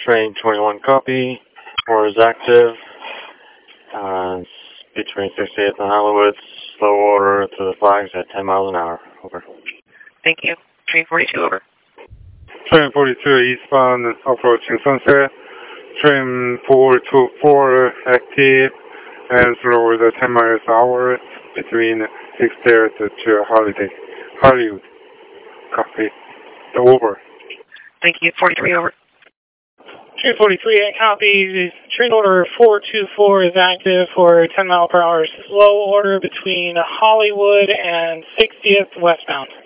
Train 21 copy. 4 is active. Between 68th and Hollywood. Slow order to the flags at 10 miles an hour. Over. Thank you. Train 42, over. Train 42 eastbound approaching Sunset. Train 424 active and slower than 10 miles an hour between 68th to Hollywood. Copy. Over. Thank you. 43, over. Train 43, copy. Train order 424 is active for 10 mile per hour slow order between Hollywood and 60th westbound.